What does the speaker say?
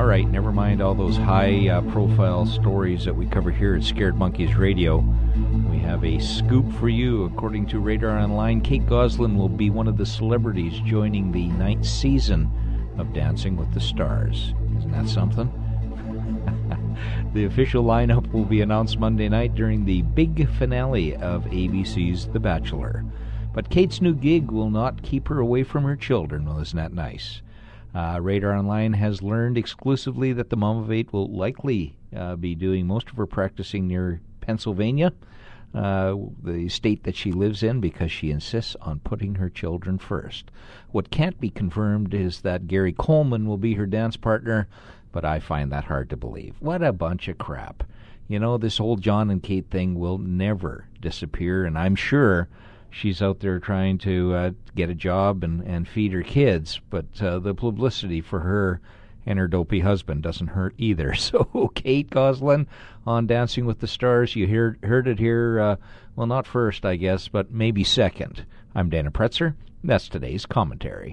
right, never mind all those high-profile stories that we cover here at Scared Monkeys Radio. We have a scoop for you. According to Radar Online, Kate Gosselin will be one of the celebrities joining the 9th season of Dancing with the Stars. Isn't that something? The official lineup will be announced Monday night during the big finale of ABC's The Bachelor. But Kate's new gig will not keep her away from her children. Well, isn't that nice? Radar Online has learned exclusively that the mom of 8 will likely be doing most of her practicing near Pennsylvania, the state that she lives in, because she insists on putting her children first. What can't be confirmed is that Gary Coleman will be her dance partner, but I find that hard to believe. What a bunch of crap. You know, this whole John and Kate thing will never disappear, and I'm sure she's out there trying to get a job and feed her kids, but the publicity for her and her dopey husband doesn't hurt either. So Kate Gosselin on Dancing with the Stars, you heard it here, well, not first, I guess, but maybe second. I'm Dana Pretzer. That's today's commentary.